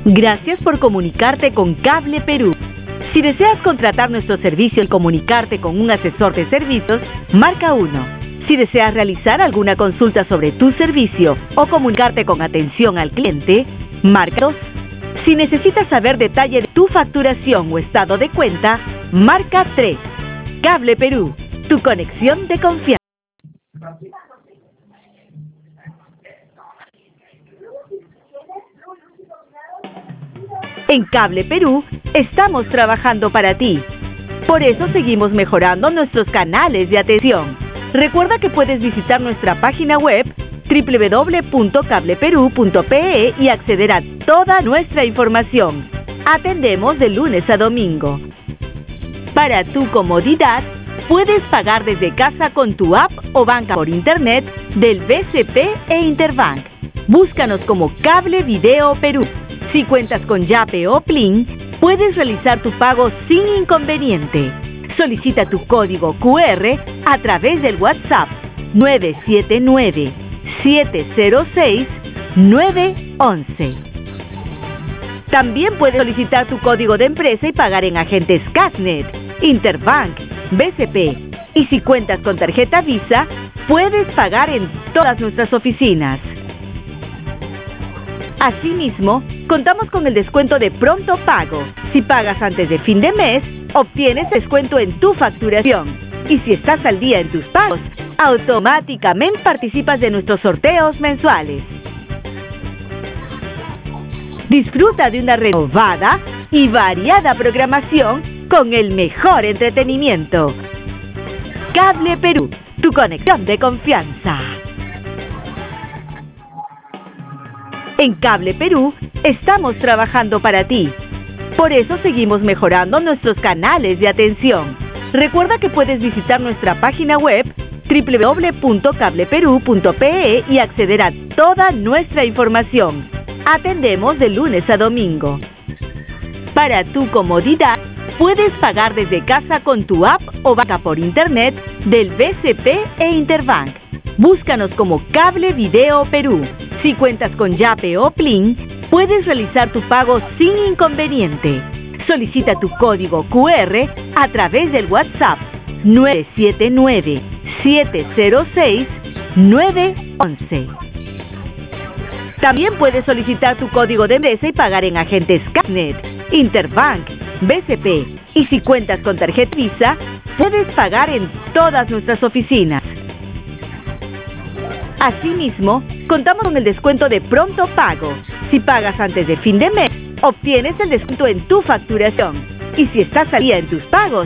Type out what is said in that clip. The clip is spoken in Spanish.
Gracias por comunicarte con Cable Perú. Si deseas contratar nuestro servicio y comunicarte con un asesor de servicios, marca 1. Si deseas realizar alguna consulta sobre tu servicio o comunicarte con atención al cliente, marca 2. Si necesitas saber detalle de tu facturación o estado de cuenta, marca 3. Cable Perú, tu conexión de confianza. En Cable Perú estamos trabajando para ti. Por eso seguimos mejorando nuestros canales de atención. Recuerda que puedes visitar nuestra página web www.cableperú.pe y acceder a toda nuestra información. Atendemos de lunes a domingo. Para tu comodidad, puedes pagar desde casa con tu app o banca por internet del BCP e Interbank. Búscanos como Cable Video Perú. Si cuentas con Yape o Plin, puedes realizar tu pago sin inconveniente. Solicita tu código QR a través del WhatsApp 979-706-911. También puedes solicitar tu código de empresa y pagar en agentes Casnet, Interbank, BCP. Y si cuentas con tarjeta Visa, puedes pagar en todas nuestras oficinas. Asimismo, contamos con el descuento de pronto pago. Si pagas antes de fin de mes, obtienes descuento en tu facturación. Y si estás al día en tus pagos, automáticamente participas de nuestros sorteos mensuales. Disfruta de una renovada y variada programación con el mejor entretenimiento. Cable Perú, tu conexión de confianza. En Cable Perú estamos trabajando para ti. Por eso seguimos mejorando nuestros canales de atención. Recuerda que puedes visitar nuestra página web www.cableperú.pe y acceder a toda nuestra información. Atendemos de lunes a domingo. Para tu comodidad, puedes pagar desde casa con tu app o banca por internet del BCP e Interbank. Búscanos como Cable Video Perú. Si cuentas con Yape o Plin, puedes realizar tu pago sin inconveniente. Solicita tu código QR a través del WhatsApp 979-706-911. También puedes solicitar tu código de empresa y pagar en agentes Casnet, Interbank, BCP. Y si cuentas con tarjeta Visa, puedes pagar en todas nuestras oficinas. Asimismo, contamos con el descuento de pronto pago. Si pagas antes de fin de mes, obtienes el descuento en tu facturación. Y si estás al día en tus pagos,